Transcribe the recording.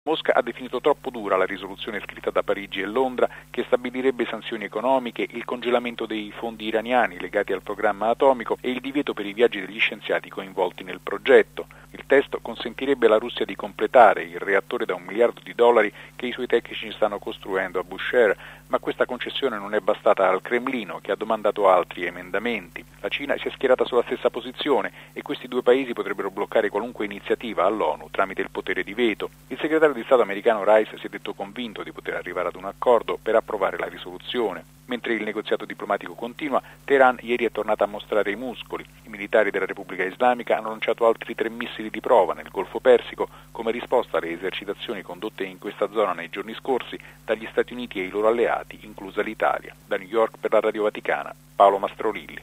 Mosca ha definito troppo dura la risoluzione scritta da Parigi e Londra che stabilirebbe sanzioni economiche, il congelamento dei fondi iraniani legati al programma atomico e il divieto per i viaggi degli scienziati coinvolti nel progetto. Il testo consentirebbe alla Russia di completare il reattore da $1 miliardo che i suoi tecnici stanno costruendo a Bushehr, ma questa concessione non è bastata al Cremlino, che ha domandato altri emendamenti. La Cina si è schierata sulla stessa posizione e questi due paesi potrebbero bloccare qualunque iniziativa all'ONU tramite il potere di veto. Il segretario di Stato americano Rice si è detto convinto di poter arrivare ad un accordo per approvare la risoluzione. Mentre il negoziato diplomatico continua, Teheran ieri è tornata a mostrare i muscoli. I militari della Repubblica Islamica hanno lanciato altri 3 missili di prova nel Golfo Persico come risposta alle esercitazioni condotte in questa zona nei giorni scorsi dagli Stati Uniti e i loro alleati, inclusa l'Italia. Da New York per la Radio Vaticana, Paolo Mastrolilli.